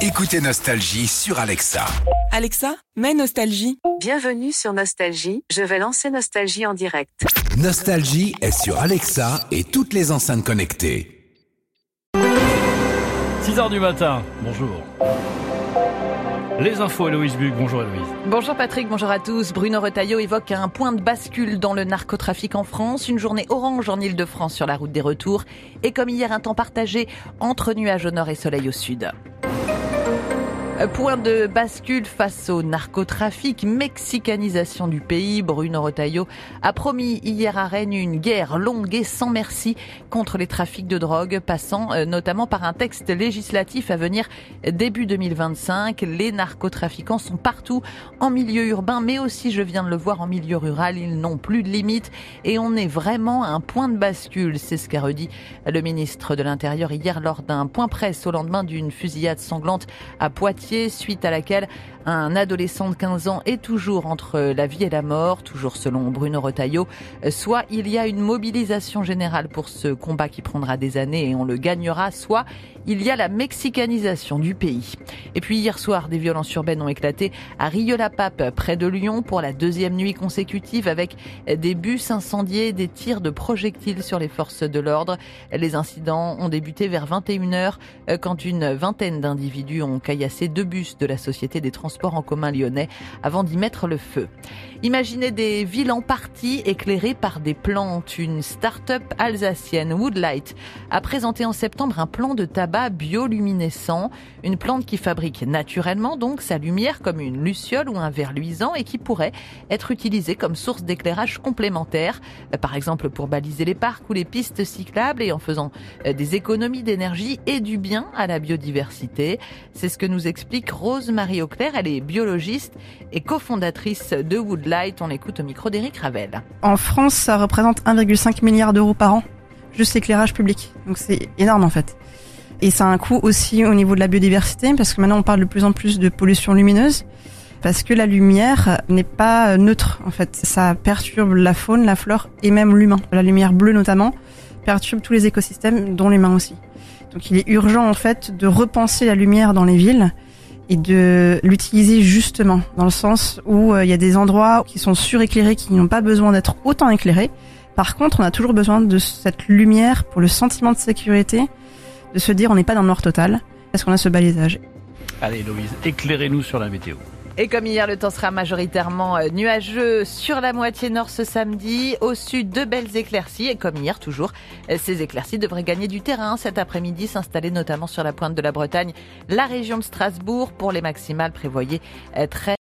Écoutez Nostalgie sur Alexa. Alexa, mets Nostalgie. Bienvenue sur Nostalgie, je vais lancer Nostalgie en direct. Nostalgie est sur Alexa et toutes les enceintes connectées. 6h du matin, bonjour. Les infos, Héloïse Buc. Bonjour Héloïse. Bonjour Patrick, bonjour à tous. Bruno Retailleau évoque un point de bascule dans le narcotrafic en France. Une journée orange en Ile-de-France sur la route des retours. Et comme hier, un temps partagé entre nuages au nord et soleil au sud. Point de bascule face au narcotrafic, mexicanisation du pays. Bruno Retailleau a promis hier à Rennes une guerre longue et sans merci contre les trafics de drogue, passant notamment par un texte législatif à venir début 2025. Les narcotrafiquants sont partout, en milieu urbain, mais aussi, je viens de le voir, en milieu rural. Ils n'ont plus de limites et on est vraiment à un point de bascule. C'est ce qu'a redit le ministre de l'Intérieur hier lors d'un point presse au lendemain d'une fusillade sanglante à Poitiers, suite à laquelle un adolescent de 15 ans est toujours entre la vie et la mort, toujours selon Bruno Retailleau. Soit il y a une mobilisation générale pour ce combat qui prendra des années et on le gagnera, soit il y a la mexicanisation du pays. Et puis hier soir, des violences urbaines ont éclaté à Rieux-la-Pape, près de Lyon, pour la deuxième nuit consécutive, avec des bus incendiés, des tirs de projectiles sur les forces de l'ordre. Les incidents ont débuté vers 21h, quand une vingtaine d'individus ont caillassé 2 bus de la Société des Transports en commun lyonnais avant d'y mettre le feu. Imaginez des villes en partie éclairées par des plantes. Une start-up alsacienne, Woodlight, a présenté en septembre un plan de tabac bioluminescent. Une plante qui fabrique naturellement donc sa lumière comme une luciole ou un verre luisant et qui pourrait être utilisée comme source d'éclairage complémentaire, par exemple pour baliser les parcs ou les pistes cyclables, et en faisant des économies d'énergie et du bien à la biodiversité. C'est ce que nous explique Rose-Marie Auclair. Elle est biologiste et cofondatrice de Woodlight. On l'écoute au micro d'Éric Ravel. En France, ça représente 1,5 milliard d'euros par an, juste l'éclairage public. Donc c'est énorme en fait. Et ça a un coût aussi au niveau de la biodiversité, parce que maintenant on parle de plus en plus de pollution lumineuse, parce que la lumière n'est pas neutre en fait. Ça perturbe la faune, la flore et même l'humain. La lumière bleue notamment perturbe tous les écosystèmes, dont l'humain aussi. Donc il est urgent en fait de repenser la lumière dans les villes et de l'utiliser justement, dans le sens où il y a des endroits qui sont suréclairés, qui n'ont pas besoin d'être autant éclairés. Par contre, on a toujours besoin de cette lumière pour le sentiment de sécurité, de se dire on n'est pas dans le noir total, parce qu'on a ce balisage. Allez Héloïse, éclairez-nous sur la météo. Et comme hier, le temps sera majoritairement nuageux sur la moitié nord ce samedi. Au sud, de belles éclaircies. Et comme hier, toujours, ces éclaircies devraient gagner du terrain cet après-midi, s'installer notamment sur la pointe de la Bretagne, la région de Strasbourg. Pour les maximales, prévoyez 13